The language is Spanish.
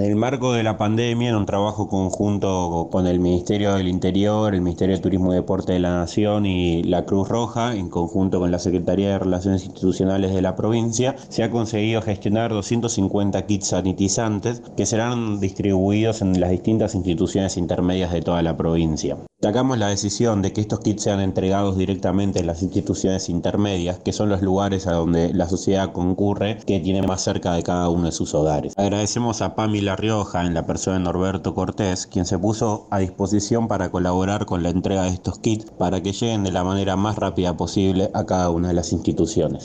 el marco de la pandemia, en un trabajo conjunto con el Ministerio del Interior, el Ministerio de Turismo y Deporte de la Nación y la Cruz Roja, en conjunto con la Secretaría de Relaciones Institucionales de la provincia, se ha conseguido gestionar 250 kits sanitizantes que serán distribuidos en las distintas instituciones intermedias de toda la provincia. Destacamos la decisión de que estos kits sean entregados directamente en las instituciones intermedias, que son los lugares a donde la sociedad concurre, que tiene más cerca de cada uno de sus hogares. Agradecemos a PAMI La Rioja, en la persona de Norberto Cortés, quien se puso a disposición para colaborar con la entrega de estos kits para que lleguen de la manera más rápida posible a cada una de las instituciones.